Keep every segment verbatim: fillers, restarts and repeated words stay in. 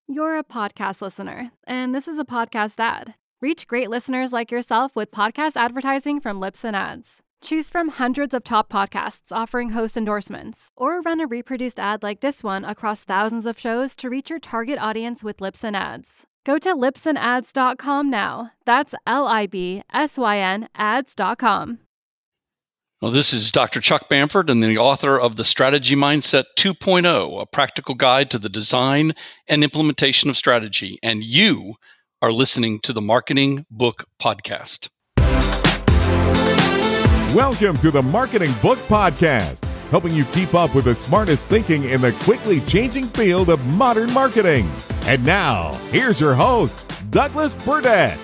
You're a podcast listener, and this is a podcast ad. Reach great listeners like yourself with podcast advertising from Libsyn Ads. Choose from hundreds of top podcasts offering host endorsements, or run a reproduced ad like this one across thousands of shows to reach your target audience with Libsyn Ads. Go to libsyn ads dot com now. That's L I B S Y N ads dot com. Well, this is Doctor Chuck Bamford and the author of The Strategy Mindset two point oh, a practical guide to the design and implementation of strategy. And you are listening to the Marketing Book Podcast. Welcome to the Marketing Book Podcast, helping you keep up with the smartest thinking in the quickly changing field of modern marketing. And now, here's your host, Douglas Burdett.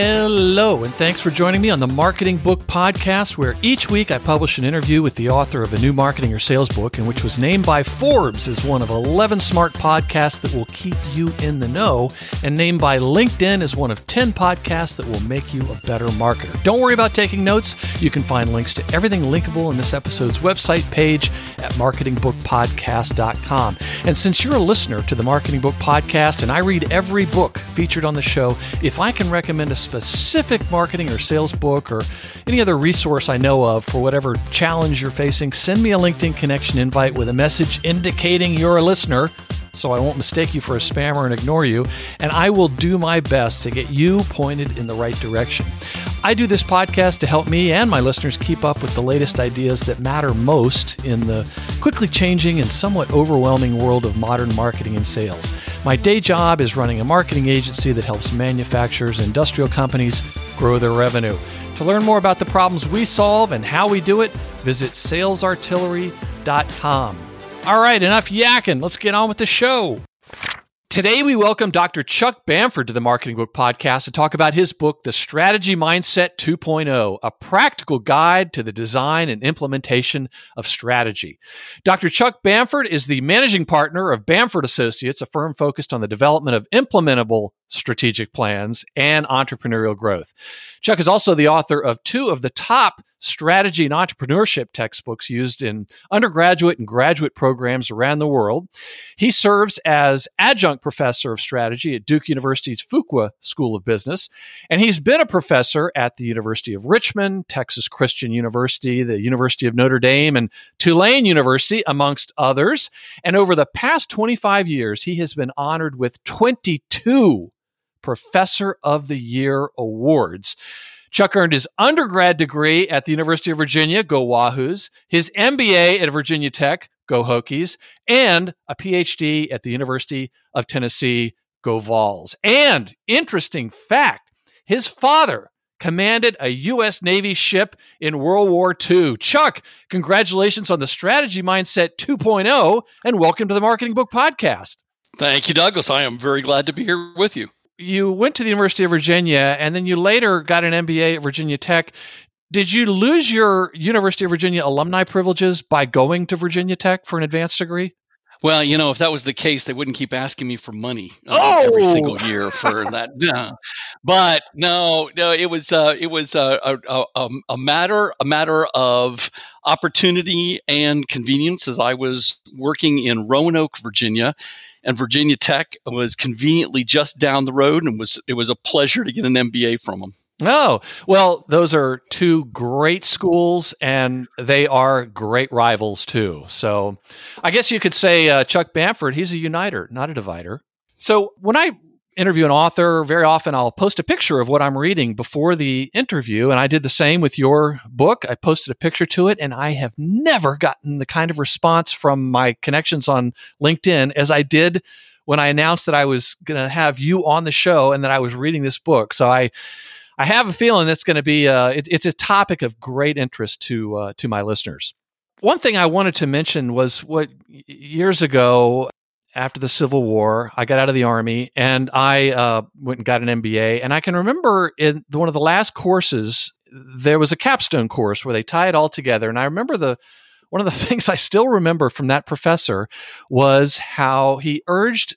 Hello, and thanks for joining me on the Marketing Book Podcast, where each week I publish an interview with the author of a new marketing or sales book, and which was named by Forbes as one of eleven smart podcasts that will keep you in the know, and named by LinkedIn as one of ten podcasts that will make you a better marketer. Don't worry about taking notes. You can find links to everything linkable in this episode's website page at marketing book podcast dot com. And since you're a listener to the Marketing Book Podcast, and I read every book featured on the show, if I can recommend a specific marketing or sales book or any other resource I know of for whatever challenge you're facing, send me a LinkedIn connection invite with a message indicating you're a listener so I won't mistake you for a spammer and ignore you, and I will do my best to get you pointed in the right direction. I do this podcast to help me and my listeners keep up with the latest ideas that matter most in the quickly changing and somewhat overwhelming world of modern marketing and sales. My day job is running a marketing agency that helps manufacturers and industrial companies grow their revenue. To learn more about the problems we solve and how we do it, visit sales artillery dot com. All right, enough yakking. Let's get on with the show. Today, we welcome Doctor Chuck Bamford to the Marketing Book Podcast to talk about his book, The Strategy Mindset two point oh, a practical guide to the design and implementation of strategy. Doctor Chuck Bamford is the managing partner of Bamford Associates, a firm focused on the development of implementable strategic plans and entrepreneurial growth. Chuck is also the author of two of the top strategy and entrepreneurship textbooks used in undergraduate and graduate programs around the world. He serves as adjunct professor of strategy at Duke University's Fuqua School of Business, and he's been a professor at the University of Richmond, Texas Christian University, the University of Notre Dame, and Tulane University, amongst others. And over the past twenty-five years, he has been honored with twenty-two Professor of the Year awards. Chuck earned his undergrad degree at the University of Virginia, go Wahoos, his M B A at Virginia Tech, go Hokies, and a P H D at the University of Tennessee, go Vols. And, interesting fact, his father commanded a U S Navy ship in World War Two. Chuck, congratulations on the Strategy Mindset two point oh, and welcome to the Marketing Book Podcast. Thank you, Douglas. I am very glad to be here with you. You went to the University of Virginia, and then you later got an M B A at Virginia Tech. Did you lose your University of Virginia alumni privileges by going to Virginia Tech for an advanced degree? Well, you know, if that was the case, they wouldn't keep asking me for money uh, oh! every single year for that. No. But no, no, it was uh, it was uh, a, a a matter a matter of opportunity and convenience, as I was working in Roanoke, Virginia. And Virginia Tech was conveniently just down the road, and was it was a pleasure to get an M B A from them. Oh, well, those are two great schools, and they are great rivals too. So I guess you could say uh, Chuck Bamford, he's a uniter, not a divider. So when I interview an author, very often I'll post a picture of what I'm reading before the interview, and I did the same with your book. I posted a picture to it, and I have never gotten the kind of response from my connections on LinkedIn as I did when I announced that I was going to have you on the show and that I was reading this book. So I I have a feeling that's going to be uh, it, it's a topic of great interest to uh, to my listeners. One thing I wanted to mention was what years ago, after the Civil War, I got out of the Army, and I uh, went and got an M B A. And I can remember in one of the last courses, there was a capstone course where they tie it all together. And I remember the one of the things I still remember from that professor was how he urged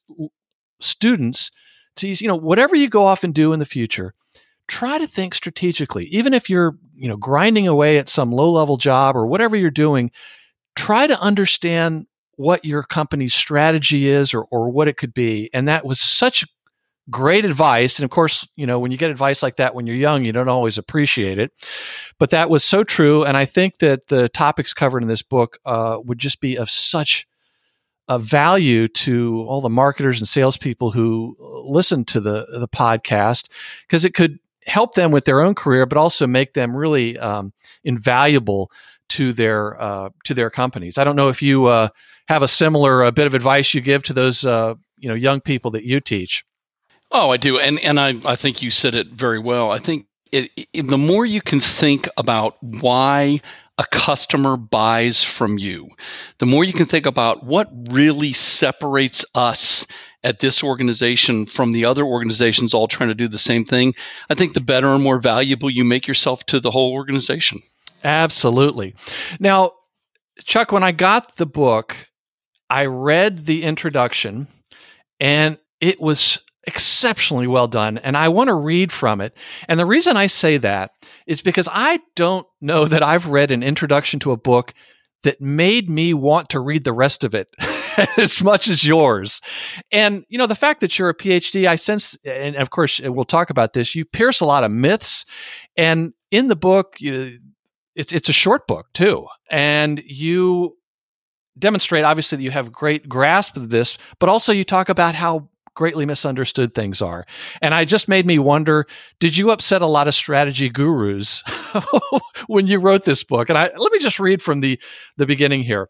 students to, you know, whatever you go off and do in the future, try to think strategically. Even if you're, you know, grinding away at some low-level job or whatever you're doing, try to understand what your company's strategy is or, or what it could be. And that was such great advice. And of course, you know, when you get advice like that when you're young, you don't always appreciate it. But that was so true. And I think that the topics covered in this book uh, would just be of such a value to all the marketers and salespeople who listen to the, the podcast, because it could help them with their own career, but also make them really um, invaluable to their uh, to their companies. I don't know if you uh, have a similar uh, bit of advice you give to those uh, you know young people that you teach. Oh, I do. And and I, I think you said it very well. I think it, it, the more you can think about why a customer buys from you, the more you can think about what really separates us at this organization from the other organizations all trying to do the same thing, I think the better and more valuable you make yourself to the whole organization. Absolutely. Now, Chuck, when I got the book, I read the introduction, and it was exceptionally well done, and I want to read from it. And the reason I say that is because I don't know that I've read an introduction to a book that made me want to read the rest of it as much as yours. And, you know, the fact that you're a P H D, I sense, and of course, we'll talk about this, you pierce a lot of myths. And in the book, you, it's it's a short book too. And you demonstrate, obviously, that you have great grasp of this, but also you talk about how greatly misunderstood things are. And I just made me wonder, did you upset a lot of strategy gurus when you wrote this book? And I, let me just read from the, the beginning here.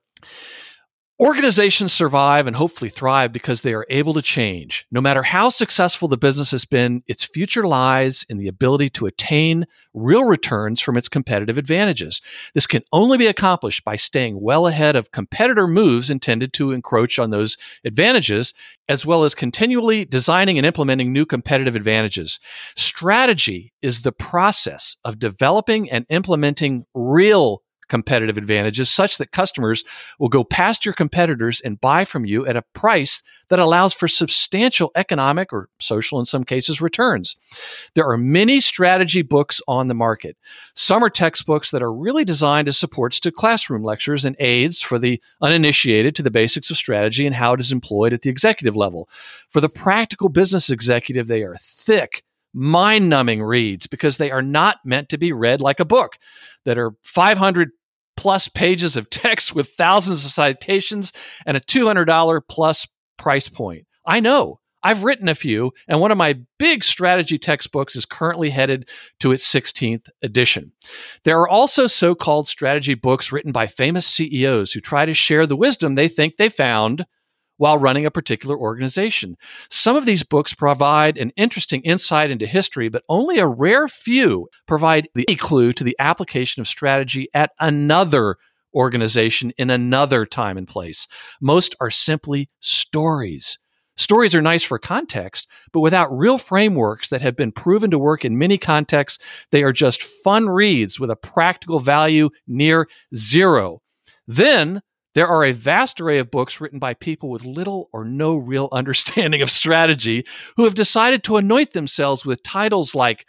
Organizations survive and hopefully thrive because they are able to change. No matter how successful the business has been, its future lies in the ability to attain real returns from its competitive advantages. This can only be accomplished by staying well ahead of competitor moves intended to encroach on those advantages, as well as continually designing and implementing new competitive advantages. Strategy is the process of developing and implementing real competitive advantages such that customers will go past your competitors and buy from you at a price that allows for substantial economic or social, in some cases, returns. There are many strategy books on the market. Some are textbooks that are really designed as supports to classroom lectures and aids for the uninitiated to the basics of strategy and how it is employed at the executive level. For the practical business executive, they are thick, mind-numbing reads because they are not meant to be read like a book that are five hundred plus pages of text with thousands of citations and a two hundred dollars plus price point. I know. I've written a few, and one of my big strategy textbooks is currently headed to its sixteenth edition. There are also so-called strategy books written by famous C E Os who try to share the wisdom they think they found while running a particular organization. Some of these books provide an interesting insight into history, but only a rare few provide the clue to the application of strategy at another organization in another time and place. Most are simply stories. Stories are nice for context, but without real frameworks that have been proven to work in many contexts, they are just fun reads with a practical value near zero. Then, there are a vast array of books written by people with little or no real understanding of strategy who have decided to anoint themselves with titles like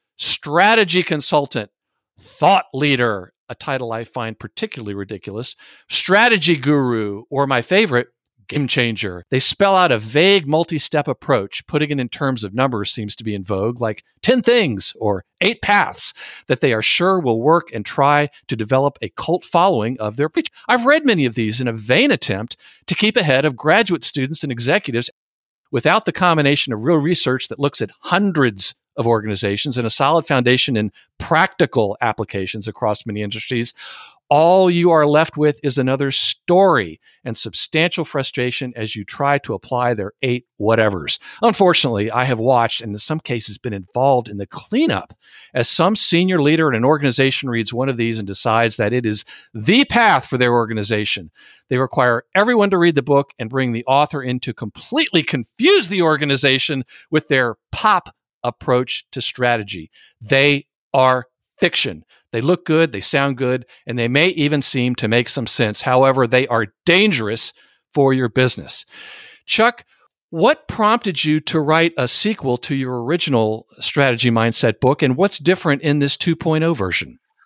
strategy consultant, thought leader, a title I find particularly ridiculous, strategy guru, or my favorite, game changer. They spell out a vague multi-step approach. Putting it in terms of numbers seems to be in vogue, like ten things or eight paths that they are sure will work, and try to develop a cult following of their preach. I've read many of these in a vain attempt to keep ahead of graduate students and executives without the combination of real research that looks at hundreds of organizations and a solid foundation in practical applications across many industries. All you are left with is another story and substantial frustration as you try to apply their eight whatevers. Unfortunately, I have watched and in some cases been involved in the cleanup as some senior leader in an organization reads one of these and decides that it is the path for their organization. They require everyone to read the book and bring the author in to completely confuse the organization with their pop approach to strategy. They are fiction. They look good, they sound good, and they may even seem to make some sense. However, they are dangerous for your business. Chuck, what prompted you to write a sequel to your original Strategy Mindset book, and what's different in this two point oh version?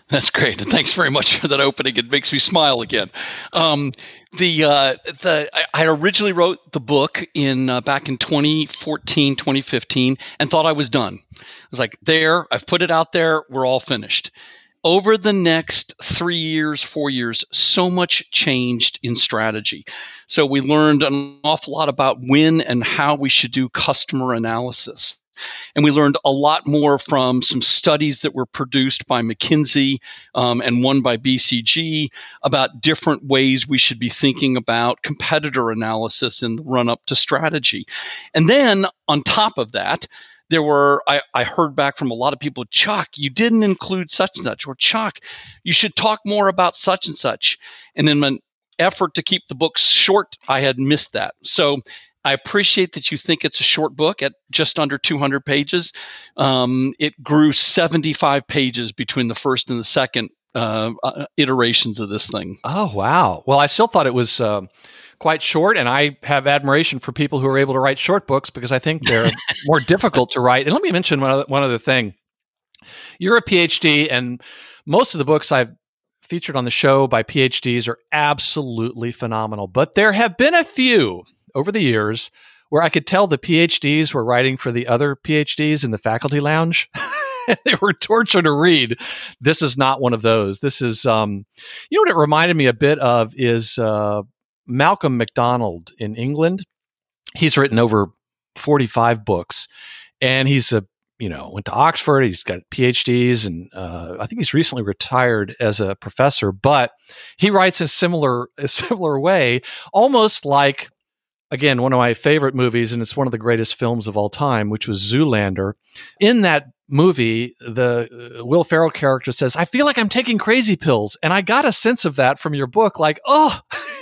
That's great, and thanks very much for that opening. It makes me smile again. Um, the uh, the I, I originally wrote the book in uh, back in twenty fourteen, twenty fifteen, and thought I was done. I was like, there, I've put it out there, we're all finished. Over the next three years, four years, so much changed in strategy. So we learned an awful lot about when and how we should do customer analysis. And we learned a lot more from some studies that were produced by McKinsey um, and one by B C G about different ways we should be thinking about competitor analysis in the run-up to strategy. And then on top of that, there were, I, I heard back from a lot of people, Chuck, you didn't include such and such, or Chuck, you should talk more about such and such. And in an effort to keep the book short, I had missed that. So I appreciate that you think it's a short book at just under two hundred pages. Um, it grew seventy-five pages between the first and the second uh, uh, iterations of this thing. Oh, wow. Well, I still thought it was uh, quite short, and I have admiration for people who are able to write short books because I think they're more difficult to write. And let me mention one other, one other thing. You're a PhD, and most of the books I've featured on the show by PhDs are absolutely phenomenal. But there have been a few over the years where I could tell the PhDs were writing for the other PhDs in the faculty lounge. They were torture to read. This is not one of those. This is, um, you know what it reminded me a bit of is uh, Malcolm McDonald in England. He's written over forty-five books, and he's a, you know, went to Oxford. He's got PhDs, and uh, I think he's recently retired as a professor, but he writes in a similar, a similar way, almost like, again, one of my favorite movies, and it's one of the greatest films of all time, which was Zoolander. In that movie, the uh, Will Ferrell character says, I feel like I'm taking crazy pills. And I got a sense of that from your book, like, oh,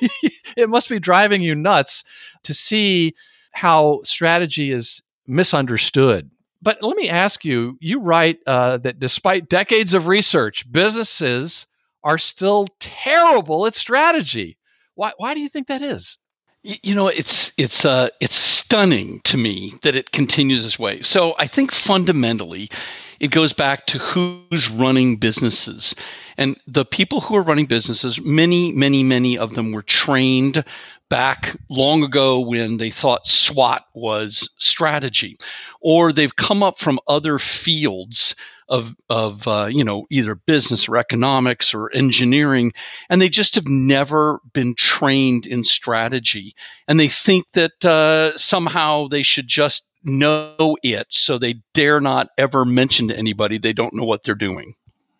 it must be driving you nuts to see how strategy is misunderstood. But let me ask you, you write uh, that despite decades of research, businesses are still terrible at strategy. Why, why do you think that is? You know, it's it's uh, it's stunning to me that it continues this way. So I think fundamentally, it goes back to who's running businesses. And the people who are running businesses, many, many, many of them were trained back long ago when they thought SWOT was strategy, or they've come up from other fields of, of uh, you know, either business or economics or engineering, and they just have never been trained in strategy. And they think that uh, somehow they should just know it, so they dare not ever mention to anybody they don't know what they're doing.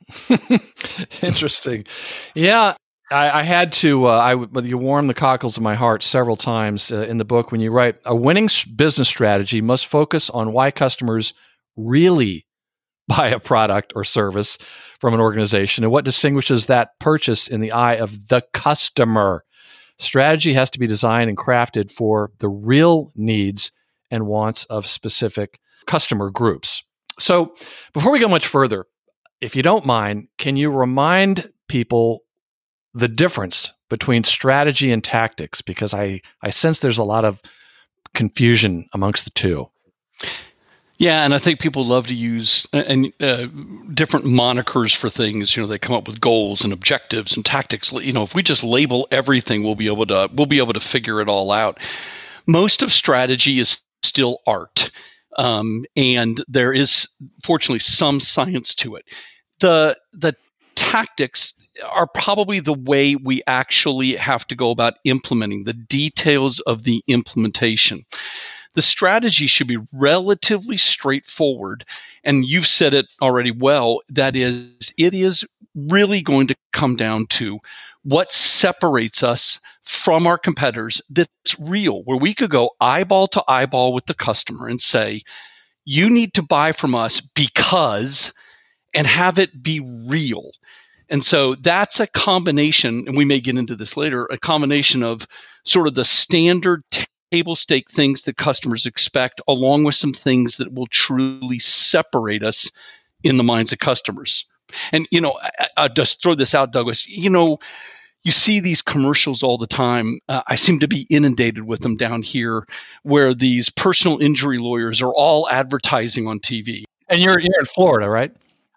Interesting. Yeah. I, I had to, uh, I, you warmed the cockles of my heart several times uh, in the book when you write, a winning business strategy must focus on why customers really buy a product or service from an organization and what distinguishes that purchase in the eye of the customer. Strategy has to be designed and crafted for the real needs and wants of specific customer groups. So before we go much further, if you don't mind, can you remind people the difference between strategy and tactics? Because I, I sense there's a lot of confusion amongst the two. Yeah, and I think people love to use uh, and uh, different monikers for things. You know, they come up with goals and objectives and tactics. You know, if we just label everything, we'll be able to we'll be able to figure it all out. Most of strategy is still art, um, and there is fortunately some science to it. The the tactics are probably the way we actually have to go about implementing the details of the implementation. The strategy should be relatively straightforward. And you've said it already well. That is, it is really going to come down to what separates us from our competitors that's real, where we could go eyeball to eyeball with the customer and say, you need to buy from us because, and have it be real. And so that's a combination, and we may get into this later, a combination of sort of the standard t- table stake things that customers expect, along with some things that will truly separate us in the minds of customers. And, you know, I, I'll just throw this out, Douglas. You know, you see these commercials all the time. Uh, I seem to be inundated with them down here, where these personal injury lawyers are all advertising on T V. And you're you're in Florida, right?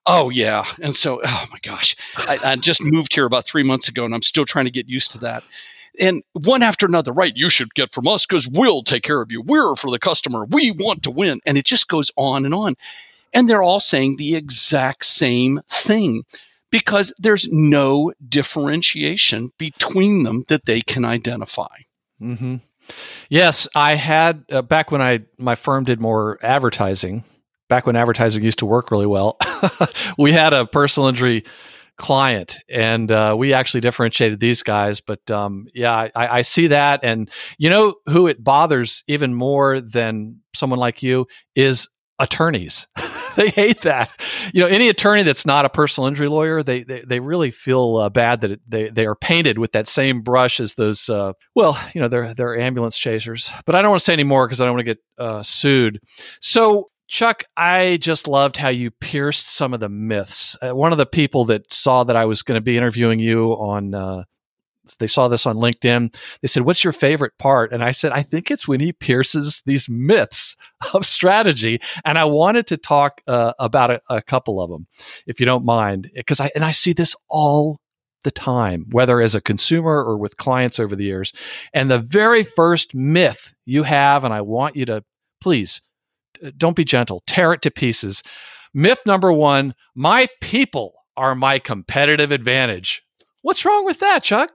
Oh, yeah. And so, oh my gosh, I, I just moved here about three months ago and I'm still trying to get used to that. And one after another, right? You should get from us because we'll take care of you. We're for the customer. We want to win. And it just goes on and on. And they're all saying the exact same thing because there's no differentiation between them that they can identify. Mm-hmm. Yes, I had, uh, back when I my firm did more advertising, back when advertising used to work really well, we had a personal injury client, and uh, we actually differentiated these guys. But um, yeah, I, I see that. And you know who it bothers even more than someone like you is attorneys. They hate that. You know, any attorney that's not a personal injury lawyer, they they, they really feel uh, bad that it, they they are painted with that same brush as those. Uh, well, you know, they're they're ambulance chasers. But I don't want to say any more because I don't want to get uh, sued. So, Chuck, I just loved how you pierced some of the myths. Uh, one of the people that saw that I was going to be interviewing you on. Uh, They saw this on LinkedIn. They said, "What's your favorite part?" And I said, "I think it's when he pierces these myths of strategy." And I wanted to talk uh, about a, a couple of them, if you don't mind, because I and I see this all the time, whether as a consumer or with clients over the years. And the very first myth you have, and I want you to please don't be gentle, tear it to pieces. Myth number one: my people are my competitive advantage. What's wrong with that, Chuck?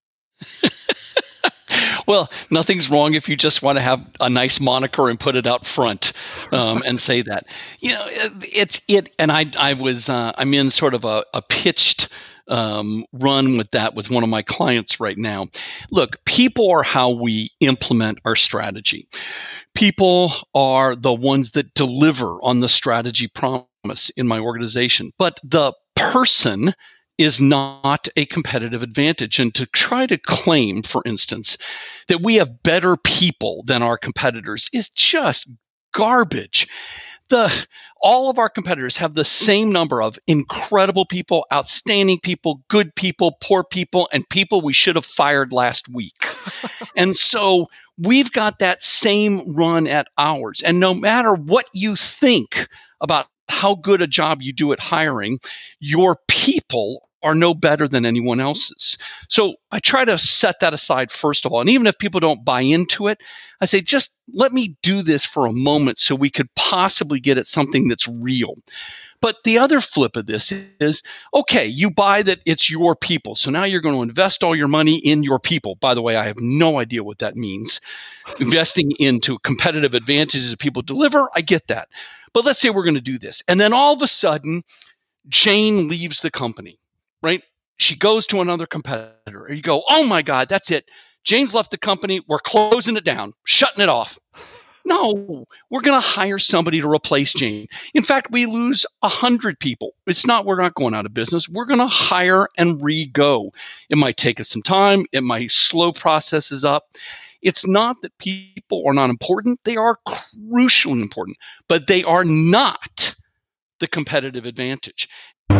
Well, nothing's wrong if you just want to have a nice moniker and put it out front um, and say that. You know, it, it's it. And I, I was, uh, I'm in sort of a, a pitched um, run with that with one of my clients right now. Look, people are how we implement our strategy. People are the ones that deliver on the strategy promise in my organization. But the person is not a competitive advantage. And to try to claim, for instance, that we have better people than our competitors is just garbage. The all of our competitors have the same number of incredible people, outstanding people, good people, poor people, and people we should have fired last week. And so we've got that same run at ours. And no matter what you think about how good a job you do at hiring, your people are no better than anyone else's. So I try to set that aside first of all. And even if people don't buy into it, I say, just let me do this for a moment so we could possibly get at something that's real. But the other flip of this is, okay, you buy that it's your people. So now you're going to invest all your money in your people. By the way, I have no idea what that means. Investing into competitive advantages that people deliver, I get that. But let's say we're going to do this. And then all of a sudden, Jane leaves the company. Right? She goes to another competitor. And you go, oh my God, that's it. Jane's left the company. We're closing it down, shutting it off. No, we're going to hire somebody to replace Jane. In fact, we lose one hundred people. It's not, we're not going out of business. We're going to hire and re-go. It might take us some time. It might slow processes up. It's not that people are not important. They are crucially important, but they are not the competitive advantage.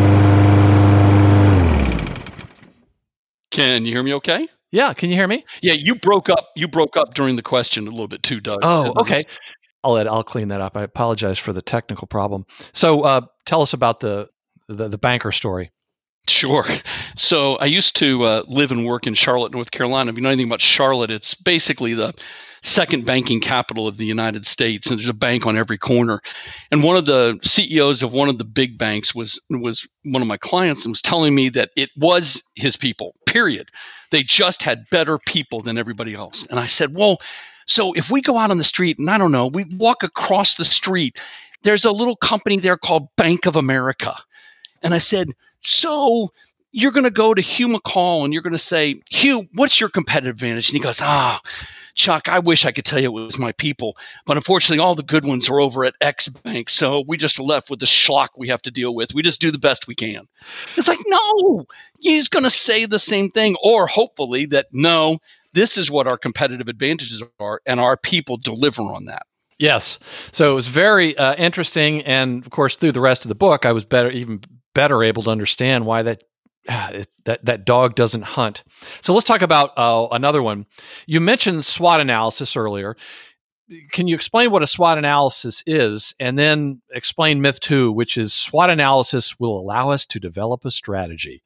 Can you hear me okay? Yeah, can you hear me? Yeah, you broke up. You broke up during the question a little bit too, Doug. Oh, okay. I'll let, I'll clean that up. I apologize for the technical problem. So uh, tell us about the, the the banker story. Sure. So I used to uh, live and work in Charlotte, North Carolina. If you know anything about Charlotte, it's basically the second banking capital of the United States, and there's a bank on every corner. And one of the C E Os of one of the big banks was was one of my clients and was telling me that it was his people, period. They just had better people than everybody else. And I said, well, so if we go out on the street and I don't know, we walk across the street, there's a little company there called Bank of America. And I said, so you're going to go to Hugh McCall and you're going to say, Hugh, what's your competitive advantage? And he goes, ah, Chuck, I wish I could tell you it was my people. But unfortunately, all the good ones are over at X Bank. So we just are left with the schlock we have to deal with. We just do the best we can. It's like, no, he's going to say the same thing. Or hopefully that, no, this is what our competitive advantages are. And our people deliver on that. Yes. So it was very uh, interesting. And of course, through the rest of the book, I was better, even better able to understand why that that that dog doesn't hunt. So let's talk about uh, another one. You mentioned SWOT analysis earlier. can you explain what a SWOT analysis is, and then explain myth two, which is SWOT analysis will allow us to develop a strategy?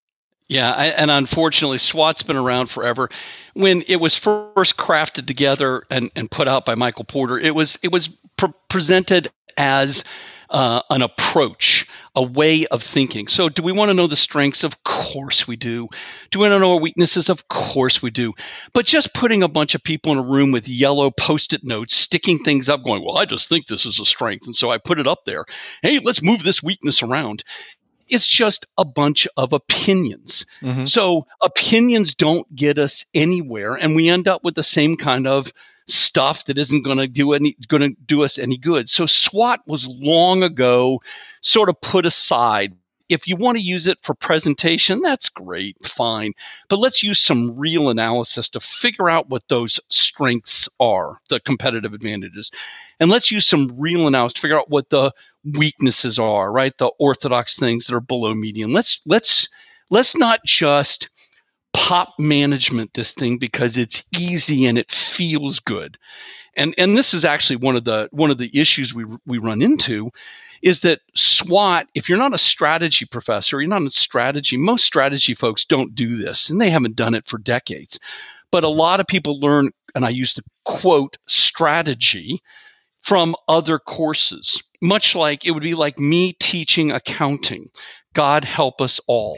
Yeah, I, and unfortunately, SWOT's been around forever. When it was first crafted together and, and put out by Michael Porter, it was it was pre- presented as uh, an approach, a way of thinking. So do we want to know the strengths? Of course we do. Do we want to know our weaknesses? Of course we do. But just putting a bunch of people in a room with yellow Post-it notes, sticking things up, going, well, I just think this is a strength, and so I put it up there. Hey, let's move this weakness around. It's just a bunch of opinions. Mm-hmm. So opinions don't get us anywhere, and we end up with the same kind of stuff that isn't going to do any going to do us any good. So SWOT was long ago sort of put aside. If you want to use it for presentation, that's great, fine. But let's use some real analysis to figure out what those strengths are, the competitive advantages. And let's use some real analysis to figure out what the weaknesses are, right? The orthodox things that are below median. Let's let's let's not just pop management this thing because it's easy and it feels good. And and this is actually one of the one of the issues we we run into is that SWOT, if you're not a strategy professor, you're not a strategy, most strategy folks don't do this, and they haven't done it for decades. But a lot of people learn, and I used to quote, strategy from other courses, much like it would be like me teaching accounting. God help us all.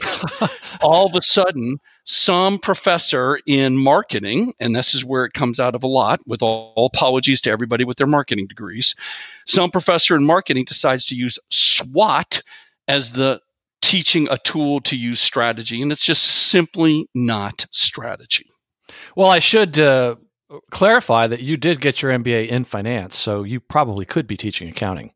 All of a sudden, some professor in marketing, and this is where it comes out of a lot, with all, all apologies to everybody with their marketing degrees, some professor in marketing decides to use SWOT as the teaching a tool to use strategy, and it's just simply not strategy. Well, I should uh, clarify that you did get your M B A in finance, so you probably could be teaching accounting.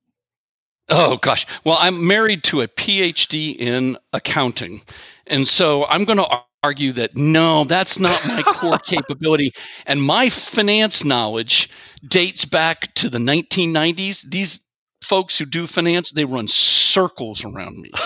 Oh, gosh. Well, I'm married to a P H D in accounting, and so I'm going to argue that, no, that's not my core capability. And my finance knowledge dates back to the nineteen nineties. These folks who do finance, they run circles around me.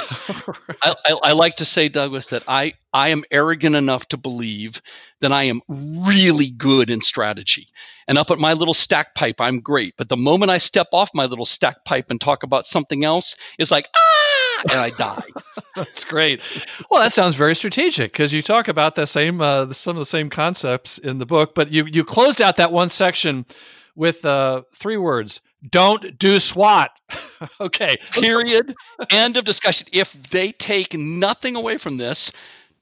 I, I, I like to say, Douglas, that I, I am arrogant enough to believe that I am really good in strategy. And up at my little stack pipe, I'm great. But the moment I step off my little stack pipe and talk about something else, it's like, ah, and I die. That's great. Well, that sounds very strategic because you talk about the same, uh, some of the same concepts in the book. But you you closed out that one section with uh, three words: don't do SWOT. Okay. Period. End of discussion. If they take nothing away from this,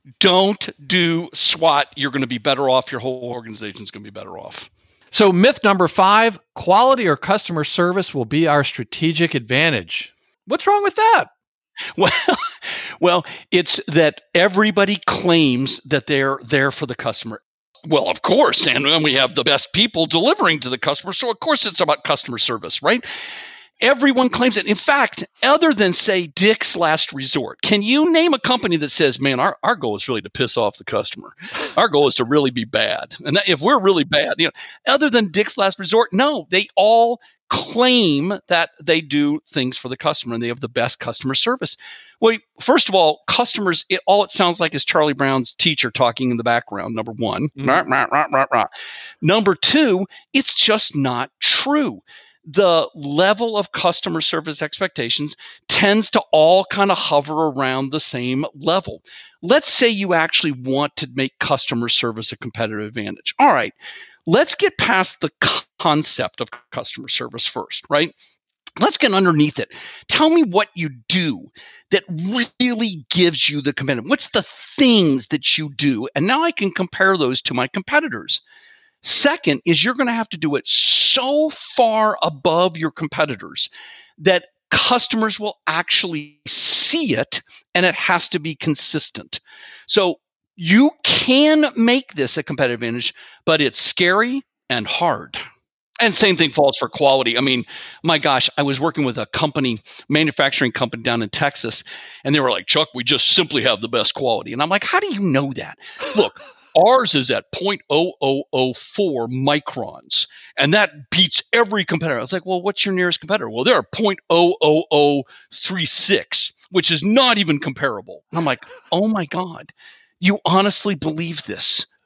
don't do SWOT. You're going to be better off. Your whole organization is going to be better off. So myth number five, quality or customer service will be our strategic advantage. What's wrong with that? Well, well, it's that everybody claims that they're there for the customer. Well, of course, and we have the best people delivering to the customer, so of course it's about customer service, right? Everyone claims it. In fact, other than, say, Dick's Last Resort, can you name a company that says, man, our, our goal is really to piss off the customer. Our goal is to really be bad. And if we're really bad, you know, other than Dick's Last Resort, no, they all claim that they do things for the customer and they have the best customer service. Well, first of all, customers, it, all it sounds like is Charlie Brown's teacher talking in the background, number one. Mm-hmm. Rah, rah, rah, rah, rah. Number two, it's just not true. The level of customer service expectations tends to all kind of hover around the same level. Let's say you actually want to make customer service a competitive advantage. All right, let's get past the concept of customer service first, right? Let's get underneath it. Tell me what you do that really gives you the competitive. What's the things that you do? And now I can compare those to my competitors. Second is you're going to have to do it so far above your competitors that customers will actually see it, and it has to be consistent. So you can make this a competitive advantage, but it's scary and hard. And same thing falls for quality. I mean, my gosh, I was working with a company, manufacturing company down in Texas, and they were like, Chuck, we just simply have the best quality. And I'm like, how do you know that? Look, ours is at zero point zero zero zero four microns, and that beats every competitor. I was like, well, what's your nearest competitor? Well, they're zero point zero zero zero three six, which is not even comparable. And I'm like, oh my God, you honestly believe this?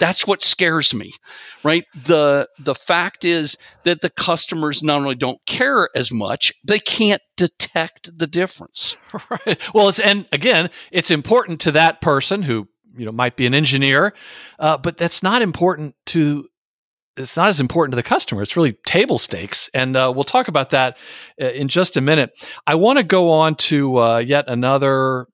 That's what scares me, right? The the fact is that the customers not only don't care as much, they can't detect the difference. Right. Well, it's, and again, it's important to that person who, you know, might be an engineer, uh, but that's not important to, it's not as important to the customer. It's really table stakes. And uh, we'll talk about that uh, in just a minute. I want to go on to uh, yet another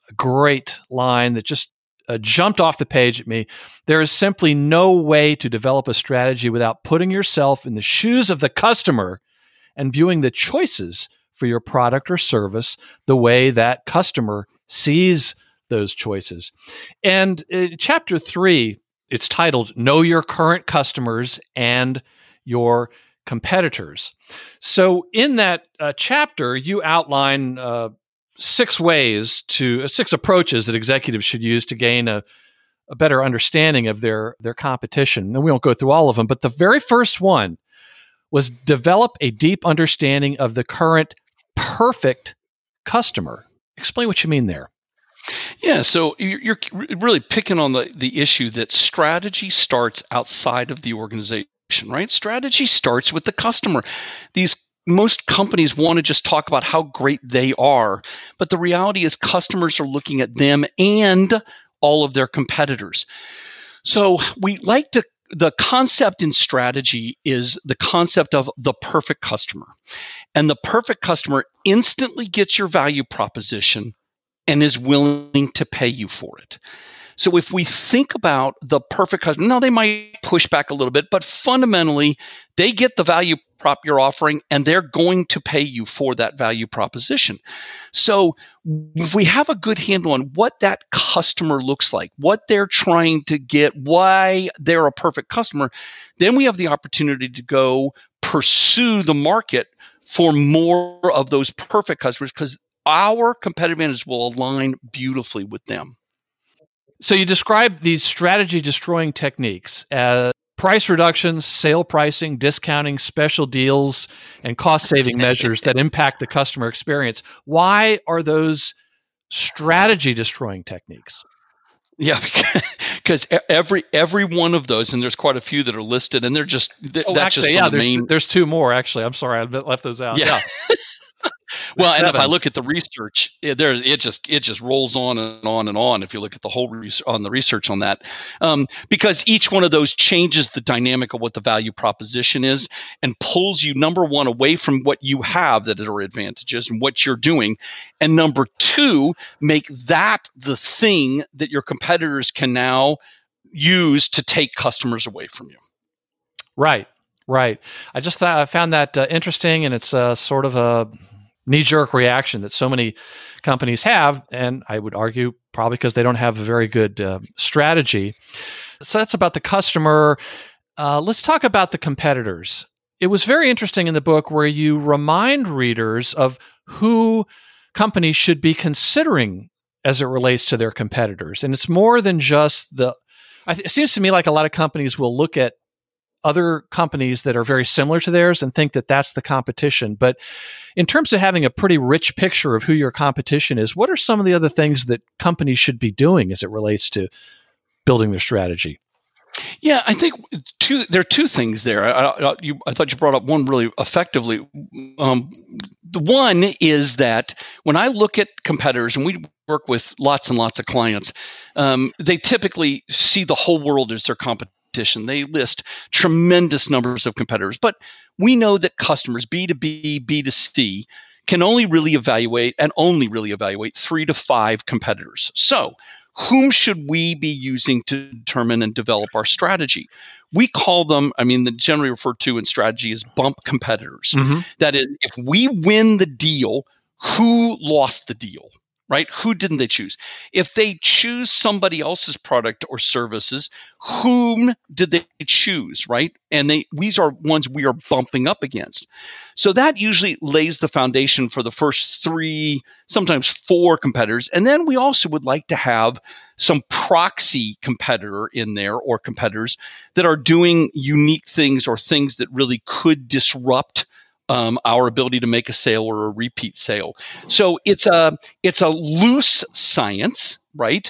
great line that just uh, jumped off the page at me. There is simply no way to develop a strategy without putting yourself in the shoes of the customer and viewing the choices for your product or service the way that customer sees those choices. And uh, chapter three, it's titled Know Your Current Customers and Your Competitors. So in that uh, chapter, you outline uh, six ways to, uh, six approaches that executives should use to gain a, a better understanding of their, their competition. And we won't go through all of them, but the very first one was develop a deep understanding of the current perfect customer. Explain what you mean there. Yeah, so you're really picking on the, the issue that strategy starts outside of the organization, right? Strategy starts with the customer. These most companies want to just talk about how great they are, but the reality is customers are looking at them and all of their competitors. So we like to, the concept in strategy is the concept of the perfect customer. And the perfect customer instantly gets your value proposition and is willing to pay you for it. So if we think about the perfect customer, now they might push back a little bit, but fundamentally, they get the value prop you're offering, and they're going to pay you for that value proposition. So if we have a good handle on what that customer looks like, what they're trying to get, why they're a perfect customer, then we have the opportunity to go pursue the market for more of those perfect customers, because our competitive advantage will align beautifully with them. So you describe these strategy-destroying techniques as price reductions, sale pricing, discounting, special deals, and cost-saving measures that impact the customer experience. Why are those strategy-destroying techniques? Yeah, because every every one of those, and there's quite a few that are listed, and they're just th- oh, that's actually, just yeah. the There's main. there's two more actually. I'm sorry, I left those out. Yeah. yeah. Well, and seven. if I look at the research, it, there it just it just rolls on and on and on. If you look at the whole res- on the research on that, um, because each one of those changes the dynamic of what the value proposition is and pulls you, number one, away from what you have that are advantages and what you're doing, and number two, make that the thing that your competitors can now use to take customers away from you. Right, right. I just thought I found that uh, interesting, and it's uh, sort of a knee-jerk reaction that so many companies have, and I would argue probably because they don't have a very good uh, strategy. So that's about the customer. Uh, let's talk about the competitors. It was very interesting in the book where you remind readers of who companies should be considering as it relates to their competitors. And it's more than just the, I th- it seems to me like a lot of companies will look at other companies that are very similar to theirs and think that that's the competition. But in terms of having a pretty rich picture of who your competition is, what are some of the other things that companies should be doing as it relates to building their strategy? Yeah, I think two. There are two things there. I, I, you, I thought you brought up one really effectively. Um, the one is that when I look at competitors, and we work with lots and lots of clients, um, they typically see the whole world as their competition. They list tremendous numbers of competitors, but we know that customers, B two B, B two C, can only really evaluate and only really evaluate three to five competitors. So whom should we be using to determine and develop our strategy? We call them, I mean, the generally referred to in strategy as bump competitors. Mm-hmm. That is, if we win the deal, who lost the deal? Right? Who didn't they choose? If they choose somebody else's product or services, whom did they choose? Right? And they these are ones we are bumping up against. So that usually lays the foundation for the first three, sometimes four competitors. And then we also would like to have some proxy competitor in there or competitors that are doing unique things or things that really could disrupt Um, our ability to make a sale or a repeat sale. So it's a it's a loose science, right?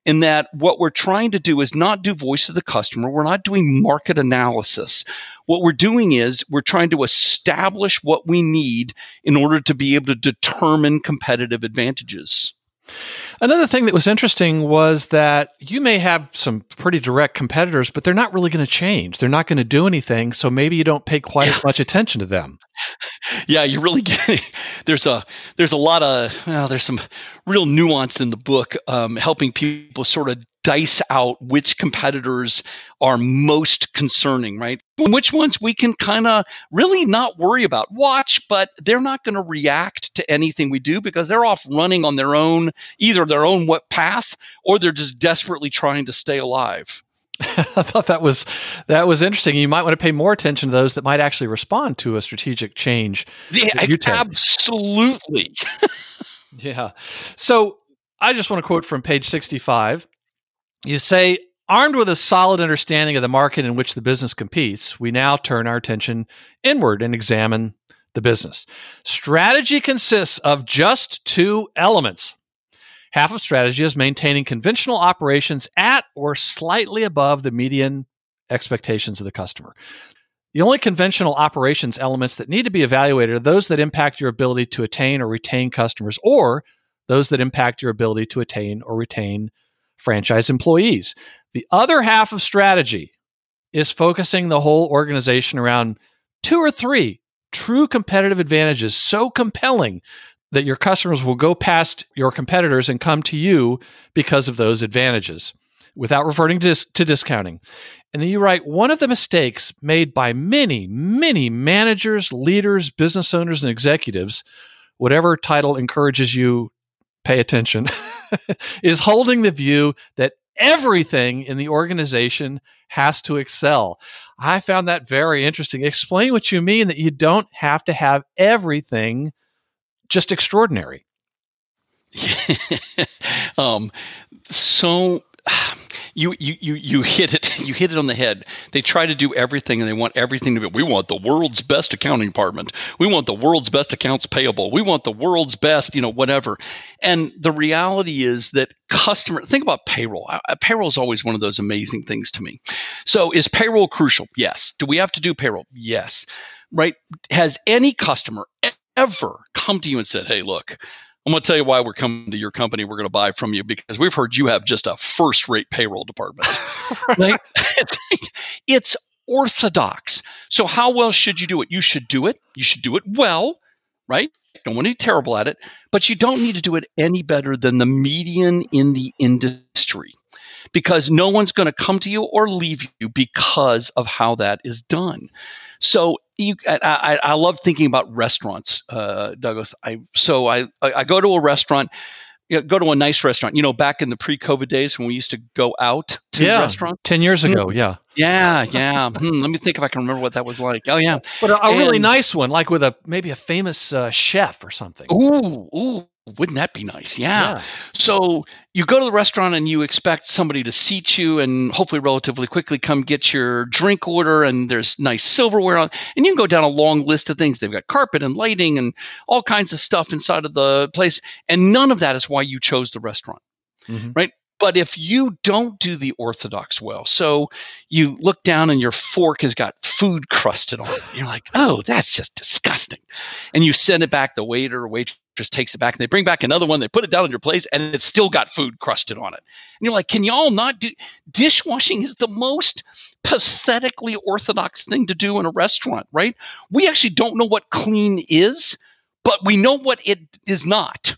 in that what we're trying to do is not do voice of the customer. We're not doing market analysis. What we're doing is we're trying to establish what we need in order to be able to determine competitive advantages. Another thing that was interesting was that you may have some pretty direct competitors, but they're not really going to change. They're not going to do anything, so maybe you don't pay quite yeah. as much attention to them. Yeah, you're really getting there's a there's a lot of well, there's some real nuance in the book, um, helping people sort of dice out which competitors are most concerning, right? Which ones we can kind of really not worry about, watch, but they're not going to react to anything we do because they're off running on their own, either their own what path, or they're just desperately trying to stay alive. I thought that was that was interesting. You might want to pay more attention to those that might actually respond to a strategic change. Yeah, absolutely. Yeah. So I just want to quote from page sixty-five. You say, armed with a solid understanding of the market in which the business competes, we now turn our attention inward and examine the business. Strategy consists of just two elements. Half of strategy is maintaining conventional operations at or slightly above the median expectations of the customer. The only conventional operations elements that need to be evaluated are those that impact your ability to attain or retain customers, or those that impact your ability to attain or retain franchise employees. The other half of strategy is focusing the whole organization around two or three true competitive advantages so compelling that your customers will go past your competitors and come to you because of those advantages, without reverting to, dis- to discounting. And then you write, one of the mistakes made by many, many managers, leaders, business owners, and executives, whatever title encourages you, pay attention, is holding the view that everything in the organization has to excel. I found that very interesting. Explain what you mean that you don't have to have everything just extraordinary. um, so you, you you you hit it. You hit it on the head. They try to do everything, and they want everything to be. We want the world's best accounting department. We want the world's best accounts payable. We want the world's best, you know, whatever. And the reality is that customer. Think about payroll. Uh, payroll is always one of those amazing things to me. So, is payroll crucial? Yes. Do we have to do payroll? Yes. Right? Has any customer ever come to you and said, hey, look, I'm going to tell you why we're coming to your company. We're going to buy from you because we've heard you have just a first-rate payroll department. Right? It's, it's orthodox. So how well should you do it? You should do it. You should do it well, right? Don't want to be terrible at it, but you don't need to do it any better than the median in the industry, because no one's going to come to you or leave you because of how that is done. So you, I, I, I love thinking about restaurants, uh, Douglas. I so I I go to a restaurant, you know, go to a nice restaurant. You know, back in the pre-COVID days when we used to go out to yeah, restaurants, ten years ago. Yeah, yeah, yeah. hmm, let me think if I can remember what that was like. Oh yeah, but a, a and, really nice one, like with a maybe a famous uh, chef or something. Ooh, ooh. Wouldn't that be nice? Yeah. yeah. So you go to the restaurant and you expect somebody to seat you and hopefully relatively quickly come get your drink order, and there's nice silverware on, and you can go down a long list of things. They've got carpet and lighting and all kinds of stuff inside of the place. And none of that is why you chose the restaurant, mm-hmm. right? But if you don't do the orthodox well, so you look down and your fork has got food crusted on it. You're like, oh, that's just disgusting. And you send it back. The waiter or waitress takes it back, and they bring back another one. They put it down on your place, and it's still got food crusted on it. And you're like, can y'all not do – dishwashing is the most pathetically orthodox thing to do in a restaurant, right? We actually don't know what clean is, but we know what it is not.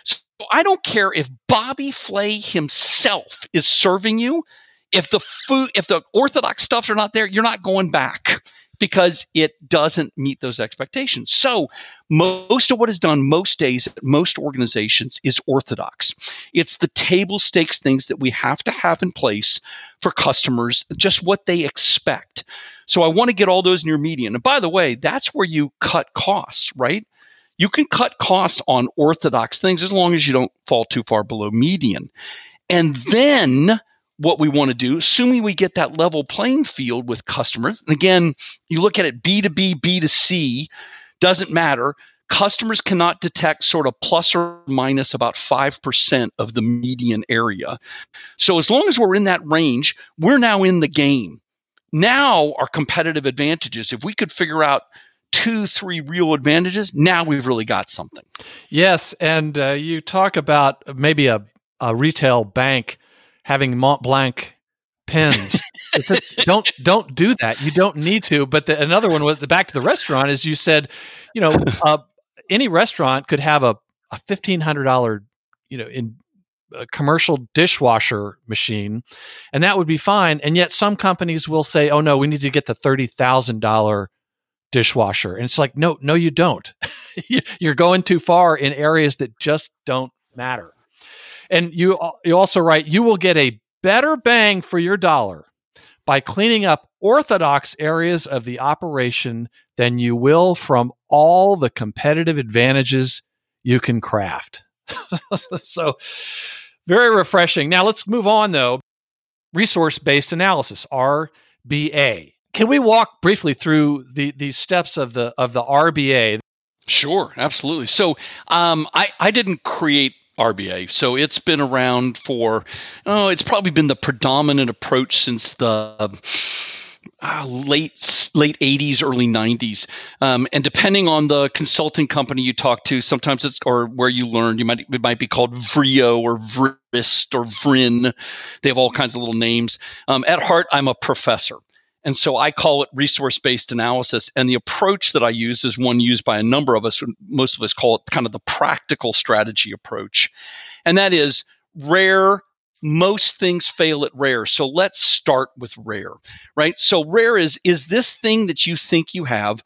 I don't care if Bobby Flay himself is serving you. If the food, if the orthodox stuffs are not there, you're not going back because it doesn't meet those expectations. So most of what is done most days at most organizations is orthodox. It's the table stakes things that we have to have in place for customers, just what they expect. So I want to get all those in your median. And by the way, that's where you cut costs, right? You can cut costs on orthodox things as long as you don't fall too far below median. And then what we want to do, assuming we get that level playing field with customers, and again, you look at it B to B, B to C, doesn't matter. customers cannot detect sort of plus or minus about five percent of the median area. So as long as we're in that range, we're now in the game. Now our competitive advantages, if we could figure out two, three real advantages, now we've really got something. Yes, and uh, you talk about maybe a, a retail bank having Mont Blanc pens. Just, don't don't do that. You don't need to. But the, another one was back to the restaurant, as you said, you know, uh, any restaurant could have a, a fifteen hundred dollars, you know, in a commercial dishwasher machine, and that would be fine. And yet some companies will say, oh no, we need to get the thirty thousand dollars dishwasher. And it's like, no, no, you don't. You're going too far in areas that just don't matter. And you, you also write, you will get a better bang for your dollar by cleaning up orthodox areas of the operation than you will from all the competitive advantages you can craft. So very refreshing. Now let's move on though. Resource-based analysis, R B A. Can we walk briefly through the these steps of the of the R B A? Sure, absolutely. So um, I, I didn't create R B A. So it's been around for, oh, it's probably been the predominant approach since the uh, late late eighties, early nineties. Um, and depending on the consulting company you talk to, sometimes it's, or where you learned, you might, it might be called Vrio or Vrist or Vrin. They have all kinds of little names. Um, at heart, I'm a professor. And so I call it resource-based analysis. And the approach that I use is one used by a number of us. Most of us call it kind of the practical strategy approach. And that is rare. Most things fail at rare. So let's start with rare, right? So rare is, is this thing that you think you have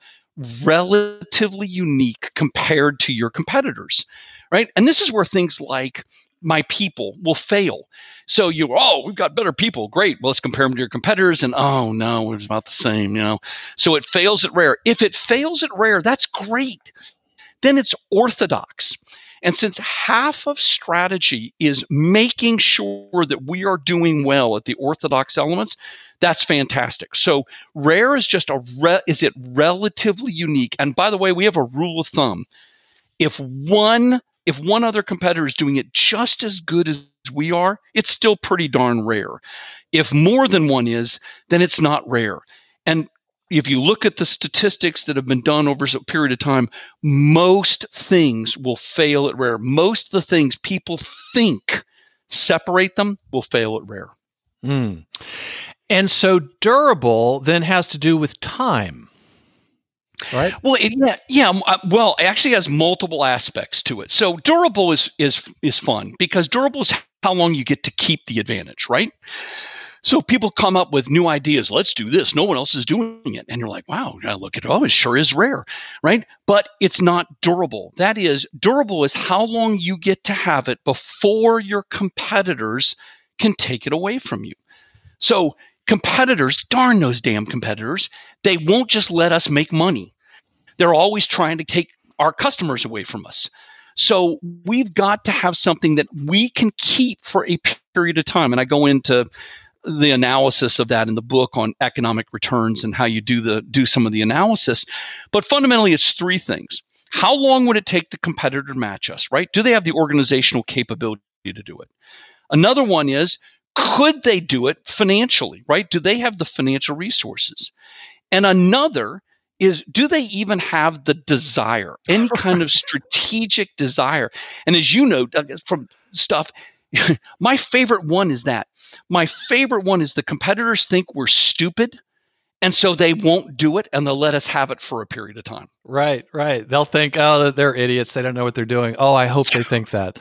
relatively unique compared to your competitors, right? And this is where things like my people will fail. So you, oh, we've got better people. Great. Well, let's compare them to your competitors. And oh, no, it's about the same, you know. So it fails at rare. If it fails at rare, that's great. Then it's orthodox. And since half of strategy is making sure that we are doing well at the orthodox elements, that's fantastic. So rare is just a, re- is it relatively unique? And by the way, we have a rule of thumb. If one If one other competitor is doing it just as good as we are, it's still pretty darn rare. If more than one is, then it's not rare. And if you look at the statistics that have been done over a period of time, most things will fail at rare. Most of the things people think separate them will fail at rare. Mm. And so durable then has to do with time. Right. Well, it, yeah, yeah. Well, it actually has multiple aspects to it. So durable is is is fun because durable is how long you get to keep the advantage, right? So people come up with new ideas. Let's do this. No one else is doing it, and you're like, wow, look at it. Oh, it sure is rare, right? But it's not durable. That is, durable is how long you get to have it before your competitors can take it away from you. So competitors, darn those damn competitors, they won't just let us make money. They're always trying to take our customers away from us. So we've got to have something that we can keep for a period of time. And I go into the analysis of that in the book on economic returns and how you do the do some of the analysis. But fundamentally, it's three things. How long would it take the competitor to match us, right? Do they have the organizational capability to do it? Another one is, could they do it financially, right? Do they have the financial resources? And another is, do they even have the desire, any kind of strategic desire? And as you know from stuff, my favorite one is that. My favorite one is the competitors think we're stupid, and so they won't do it, and they'll let us have it for a period of time. Right, right. They'll think, oh, they're idiots. They don't know what they're doing. Oh, I hope they think that.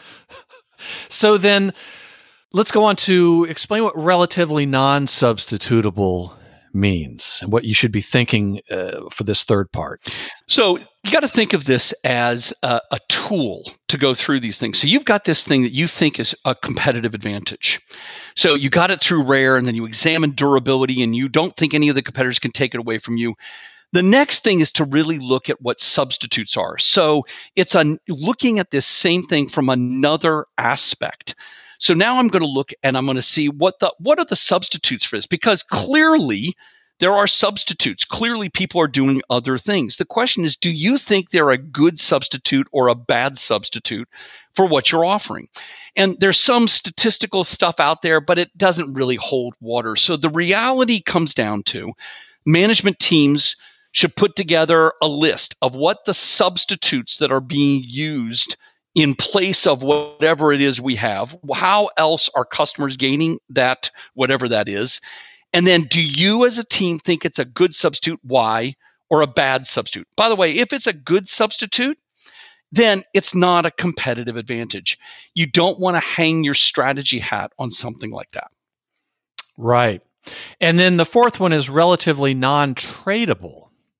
So then let's go on to explain what relatively non-substitutable means and what you should be thinking uh, for this third part. So you got to think of this as a, a tool to go through these things. So you've got this thing that you think is a competitive advantage. So you got it through rare, and then you examine durability, and you don't think any of the competitors can take it away from you. The next thing is to really look at what substitutes are. So it's a, looking at this same thing from another aspect. So now I'm going to look and I'm going to see what the what are the substitutes for this, because clearly There are substitutes. Clearly, people are doing other things. The question is, do you think they're a good substitute or a bad substitute for what you're offering? And there's some statistical stuff out there, but it doesn't really hold water. So the reality comes down to management teams should put together a list of what the substitutes that are being used in place of whatever it is we have. How else are customers gaining that, whatever that is? And then do you as a team think it's a good substitute? Why? Or a bad substitute? By the way, if it's a good substitute, then it's not a competitive advantage. You don't want to hang your strategy hat on something like that. Right. And then the fourth one is relatively non-tradable.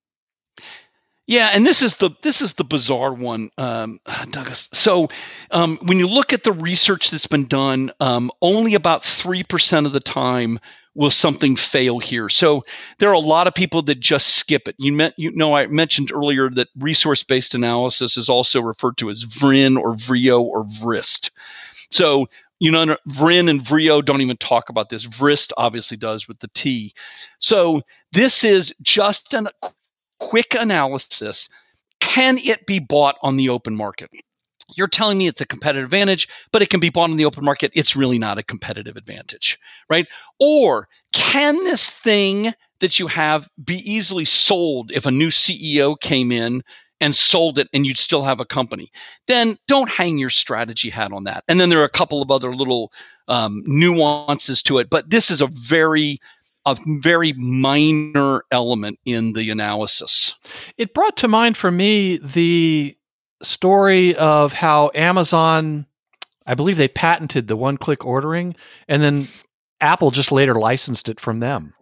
Yeah, and this is the this is the bizarre one, um, Douglas. So um, when you look at the research that's been done, um, only about three percent of the time will something fail here. So there are a lot of people that just skip it. You, met, you know, I mentioned earlier that resource-based analysis is also referred to as V R I N or V R I O or V R I S T. So you know, V R I N and V R I O don't even talk about this. V R I S T obviously does with the T. So this is just an quick analysis. Can it be bought on the open market? You're telling me it's a competitive advantage, but it can be bought on the open market. It's really not a competitive advantage, right? Or can this thing that you have be easily sold if a new C E O came in and sold it and you'd still have a company? Then don't hang your strategy hat on that. And then there are a couple of other little um, nuances to it, but this is a very a very minor element in the analysis. It brought to mind for me the story of how Amazon, I believe they patented the one-click ordering, and then Apple just later licensed it from them.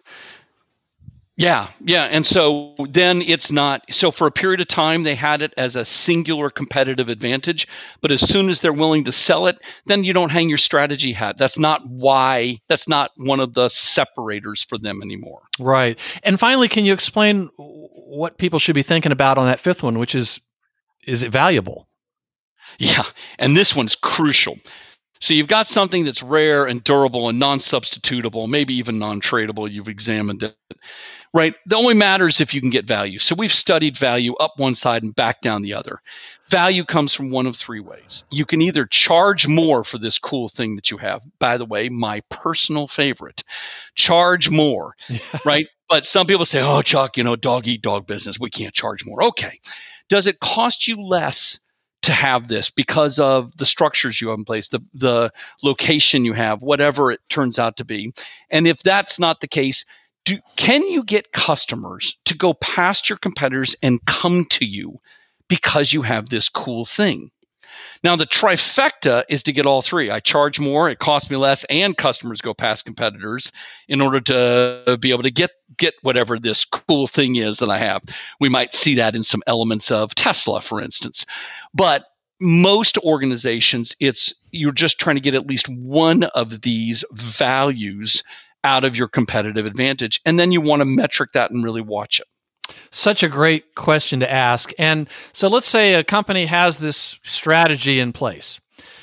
Yeah, yeah. And so then it's not, so for a period of time, they had it as a singular competitive advantage. But as soon as they're willing to sell it, then you don't hang your strategy hat. That's not why, that's not one of the separators for them anymore. Right. And finally, can you explain what people should be thinking about on that fifth one, which is, is it valuable? Yeah. And this one's crucial. So you've got something that's rare and durable and non-substitutable, maybe even non-tradable. You've examined it. Right? It only matters if you can get value. So we've studied value up one side and back down the other. Value comes from one of three ways. You can either charge more for this cool thing that you have. By the way, my personal favorite, charge more, right? But some people say, oh, Chuck, you know, dog eat dog business. We can't charge more. Okay. Does it cost you less to have this because of the structures you have in place, the, the location you have, whatever it turns out to be? And if that's not the case, Do, can you get customers to go past your competitors and come to you because you have this cool thing? Now, the trifecta is to get all three. I charge more, it costs me less, and customers go past competitors in order to be able to get, get whatever this cool thing is that I have. We might see that in some elements of Tesla, for instance. But most organizations, it's you're just trying to get at least one of these values out of your competitive advantage. And then you want to metric that and really watch it. Such a great question to ask. And so let's say a company has this strategy in place.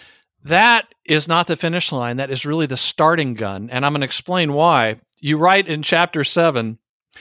That is not the finish line. That is really the starting gun. And I'm going to explain why. You write in chapter seven,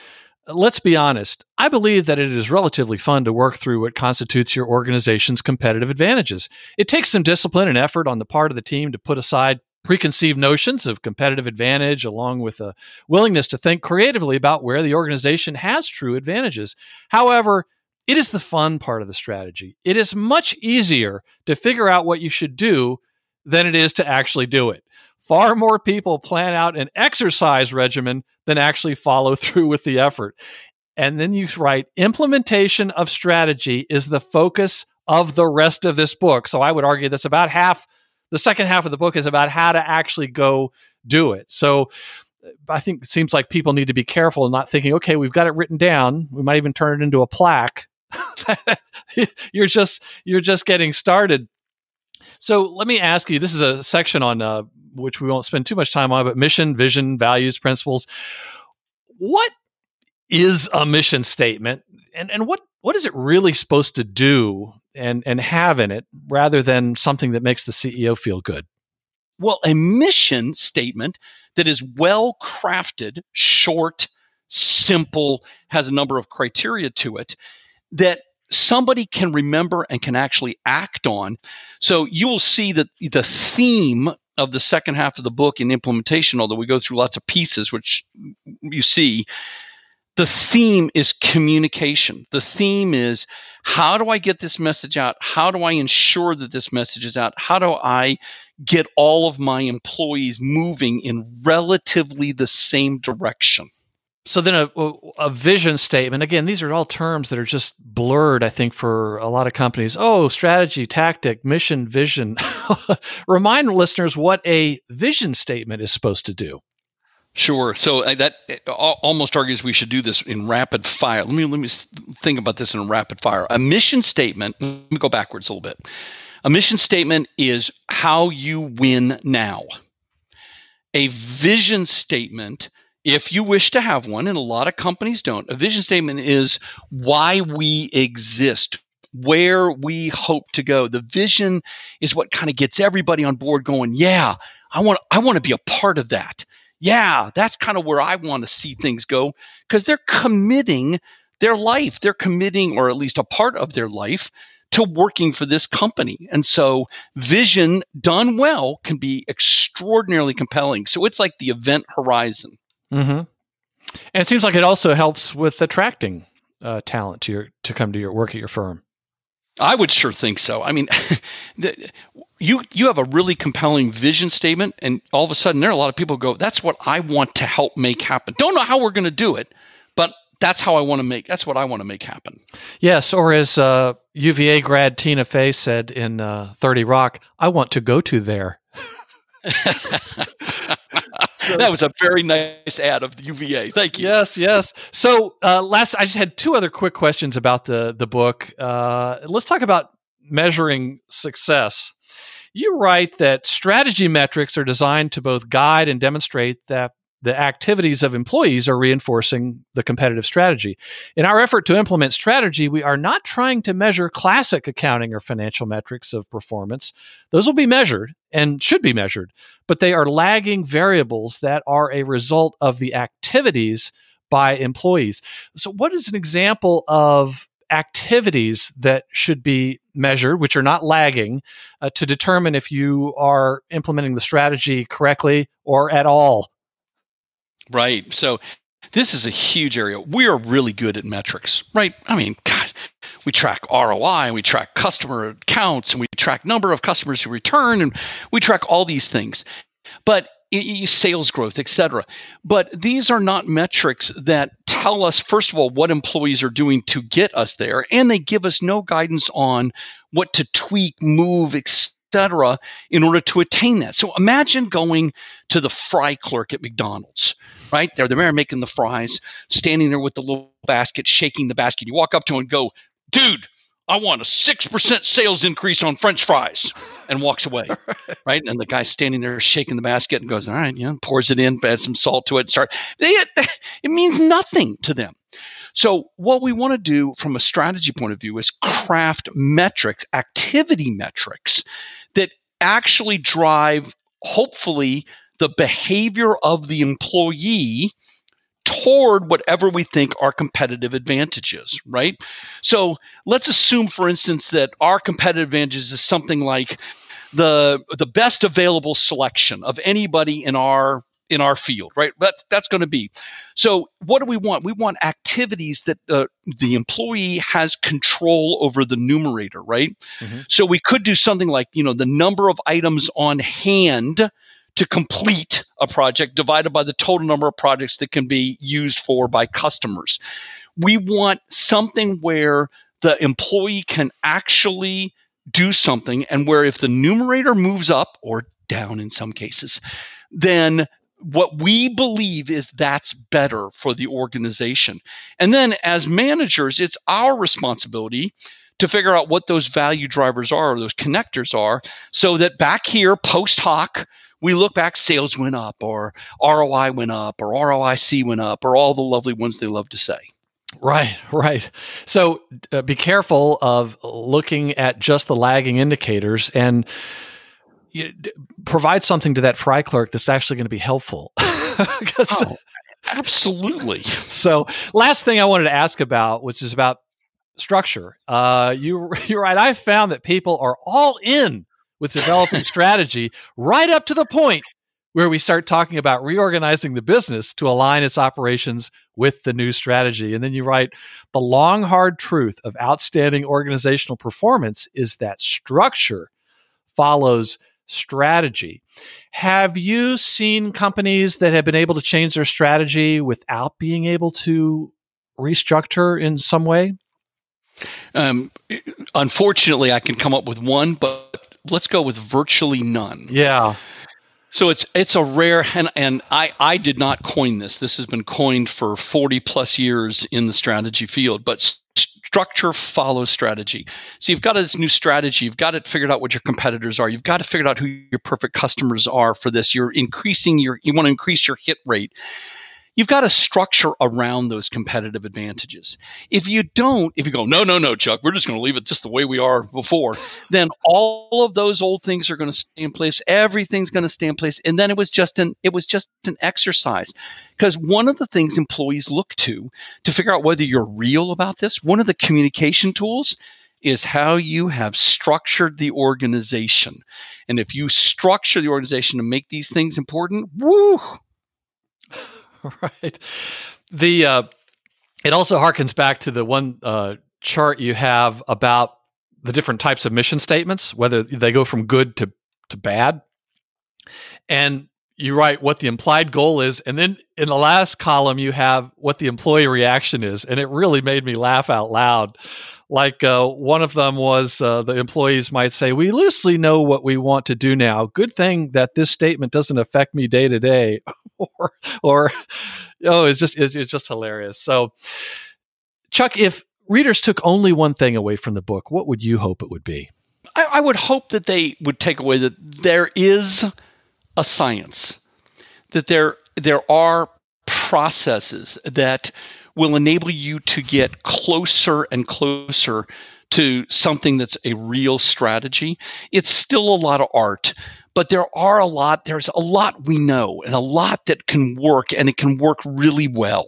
let's be honest. I believe that it is relatively fun to work through what constitutes your organization's competitive advantages. It takes some discipline and effort on the part of the team to put aside preconceived notions of competitive advantage, along with a willingness to think creatively about where the organization has true advantages. However, it is the fun part of the strategy. It is much easier to figure out what you should do than it is to actually do it. Far more people plan out an exercise regimen than actually follow through with the effort. And then you write, implementation of strategy is the focus of the rest of this book. So I would argue that's about half. The second half of the book is about how to actually go do it. So I think it seems like people need to be careful and not thinking, okay, we've got it written down. We might even turn it into a plaque. you're just you're just getting started. So let me ask you, this is a section on uh, which we won't spend too much time on, but mission, vision, values, principles. What is a mission statement, and, and what, what is it really supposed to do and, and have in it, rather than something that makes the C E O feel good? Well, a mission statement that is well crafted, short, simple, has a number of criteria to it that somebody can remember and can actually act on. So you will see that the theme of the second half of the book in implementation, although we go through lots of pieces, which you see, the theme is communication. The theme is, how do I get this message out? How do I ensure that this message is out? How do I get all of my employees moving in relatively the same direction? So then a, a vision statement, again, these are all terms that are just blurred, I think, for a lot of companies. Oh, strategy, tactic, mission, vision. Remind listeners what a vision statement is supposed to do. Sure. So uh, that uh, almost argues we should do this in rapid fire. Let me let me think about this in a rapid fire. A mission statement, let me go backwards a little bit. A mission statement is how you win now. A vision statement, if you wish to have one, and a lot of companies don't, a vision statement is why we exist, where we hope to go. The vision is what kind of gets everybody on board going, yeah, I want I want to be a part of that. Yeah, that's kind of where I want to see things go, because they're committing their life. They're committing, or at least a part of their life, to working for this company. And so vision done well can be extraordinarily compelling. So it's like the event horizon. Mm-hmm. And it seems like it also helps with attracting uh, talent to your to come to your work at your firm. I would sure think so. I mean, the, you you have a really compelling vision statement, and all of a sudden there are a lot of people who go, that's what I want to help make happen. Don't know how we're going to do it, but that's how I want to make, that's what I want to make happen. Yes, or as uh, U V A grad Tina Fey said in uh, thirty Rock, I want to go to there. So, that was a very nice ad of the U V A. Thank you. Yes, yes. So uh, last, I just had two other quick questions about the the book. Uh, let's talk about measuring success. You write that strategy metrics are designed to both guide and demonstrate that the activities of employees are reinforcing the competitive strategy. In our effort to implement strategy, we are not trying to measure classic accounting or financial metrics of performance. Those will be measured and should be measured, but they are lagging variables that are a result of the activities by employees. So what is an example of activities that should be measured, which are not lagging, uh, to determine if you are implementing the strategy correctly or at all? Right. So this is a huge area. We are really good at metrics, right? I mean, God, we track R O I, and we track customer accounts, and we track number of customers who return, and we track all these things. But sales growth, et cetera. But these are not metrics that tell us, first of all, what employees are doing to get us there, and they give us no guidance on what to tweak, move, et cetera, in order to attain that. So imagine going to the fry clerk at McDonald's, right? They're the man making the fries, standing there with the little basket, shaking the basket. You walk up to him and go, dude, I want a six percent sales increase on French fries, and walks away, right? And the guy's standing there shaking the basket and goes, all right, you know, pours it in, adds some salt to it, start. They, it means nothing to them. So what we want to do from a strategy point of view is craft metrics, activity metrics that actually drive, hopefully, the behavior of the employee toward whatever we think our competitive advantages, right? So let's assume, for instance, that our competitive advantages is something like the the best available selection of anybody in our in our field, right? That's that's going to be. So what do we want? We want activities that uh, the employee has control over the numerator, right? Mm-hmm. So we could do something like, you know, the number of items on hand to complete a project divided by the total number of projects that can be used for by customers. We want something where the employee can actually do something, and where if the numerator moves up or down in some cases, then what we believe is that's better for the organization. And then as managers, it's our responsibility to figure out what those value drivers are, or those connectors are, so that back here, post hoc, we look back, sales went up, or R O I went up, or R O I C went up, or all the lovely ones they love to say. Right, right. So uh, be careful of looking at just the lagging indicators, and you, provide something to that fry clerk that's actually going to be helpful. oh, Absolutely. So last thing I wanted to ask about, which is about structure. Uh, you, you're right. I found that people are all in with developing strategy right up to the point where we start talking about reorganizing the business to align its operations with the new strategy. And then you write, the long, hard truth of outstanding organizational performance is that structure follows strategy. Have you seen companies that have been able to change their strategy without being able to restructure in some way? Um, unfortunately, I can come up with one, but let's go with virtually none. Yeah. So it's it's a rare, and, and I, I did not coin this. This has been coined for forty plus years in the strategy field, but st- structure follows strategy. So you've got this new strategy. You've got it figured out what your competitors are. You've got to figure out who your perfect customers are for this. You're increasing your, you want to increase your hit rate. You've got to structure around those competitive advantages. If you don't, if you go, no, no, no, Chuck, we're just going to leave it just the way we are before, then all of those old things are going to stay in place. Everything's going to stay in place. And then it was just an, it was just an exercise. Because one of the things employees look to, to figure out whether you're real about this, one of the communication tools is how you have structured the organization. And if you structure the organization to make these things important, woo, right. The uh, it also harkens back to the one uh, chart you have about the different types of mission statements, whether they go from good to, to bad. And you write what the implied goal is, and then in the last column you have what the employee reaction is. And it really made me laugh out loud. Like uh, one of them was uh, the employees might say, we loosely know what we want to do now. Good thing that this statement doesn't affect me day to day. Or, or oh, it's just it's, it's just hilarious. So, Chuck, if readers took only one thing away from the book, what would you hope it would be? I, I would hope that they would take away that there is a science, that there there are processes that will enable you to get closer and closer to something that's a real strategy. It's still a lot of art, but there are a lot, there's a lot we know and a lot that can work, and it can work really well.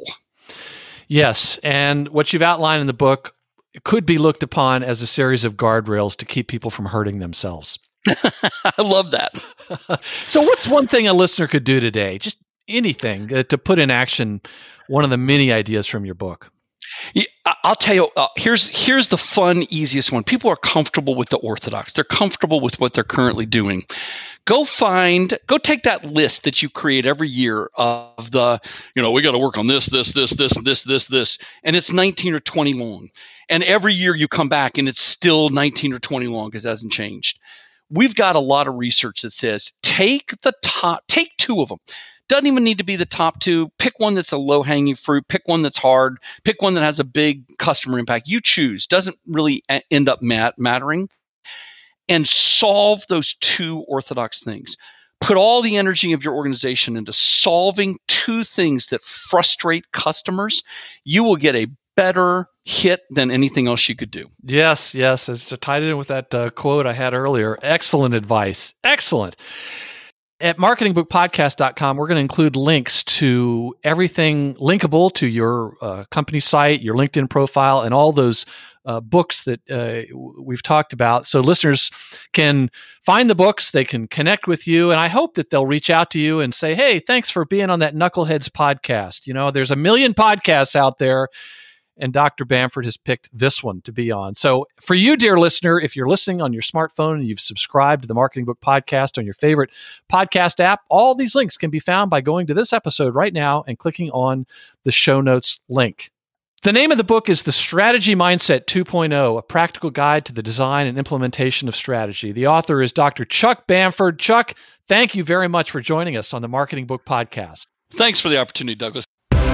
Yes, and what you've outlined in the book could be looked upon as a series of guardrails to keep people from hurting themselves. I love that. So what's one thing a listener could do today? Just anything uh, to put in action one of the many ideas from your book. Yeah, I'll tell you, uh, here's here's the fun, easiest one. People are comfortable with the orthodox. They're comfortable with what they're currently doing. Go find, go take that list that you create every year of the, you know, we got to work on this, this, this, this, this, this, this, and it's nineteen or twenty long. And every year you come back and it's still nineteen or twenty long because it hasn't changed. We've got a lot of research that says take the top, take two of them. Doesn't even need to be the top two. Pick one that's a low-hanging fruit. Pick one that's hard. Pick one that has a big customer impact. You choose. Doesn't really a- end up mat- mattering. And solve those two orthodox things. Put all the energy of your organization into solving two things that frustrate customers. You will get a better hit than anything else you could do. Yes, yes. It's tied in with that uh, quote I had earlier. Excellent advice. Excellent. At marketing book podcast dot com, we're going to include links to everything linkable to your uh, company site, your LinkedIn profile, and all those uh, books that uh, we've talked about. So listeners can find the books, they can connect with you, and I hope that they'll reach out to you and say, hey, thanks for being on that Knuckleheads podcast. You know, there's a million podcasts out there, and Doctor Bamford has picked this one to be on. So for you, dear listener, if you're listening on your smartphone and you've subscribed to the Marketing Book Podcast on your favorite podcast app, all these links can be found by going to this episode right now and clicking on the show notes link. The name of the book is The Strategy Mindset two point oh, a practical guide to the design and implementation of strategy. The author is Doctor Chuck Bamford. Chuck, thank you very much for joining us on the Marketing Book Podcast. Thanks for the opportunity, Douglas.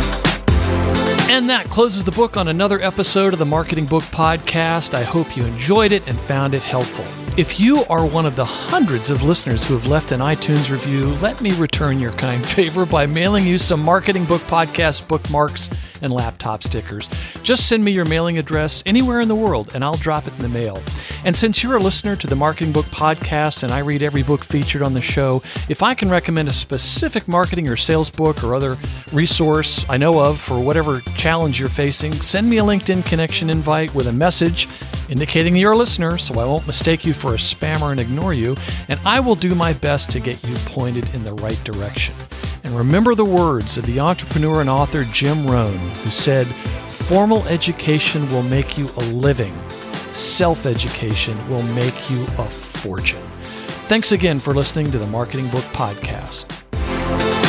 And that closes the book on another episode of the Marketing Book Podcast. I hope you enjoyed it and found it helpful. If you are one of the hundreds of listeners who have left an iTunes review, let me return your kind favor by mailing you some Marketing Book Podcast bookmarks and laptop stickers. Just send me your mailing address anywhere in the world, and I'll drop it in the mail. And since you're a listener to the Marketing Book Podcast and I read every book featured on the show, if I can recommend a specific marketing or sales book or other resource I know of for whatever challenge you're facing, send me a LinkedIn connection invite with a message indicating you're a listener so I won't mistake you for a spammer and ignore you, and I will do my best to get you pointed in the right direction. And remember the words of the entrepreneur and author Jim Rohn, who said, "Formal education will make you a living. Self-education will make you a fortune." Thanks again for listening to the Marketing Book Podcast.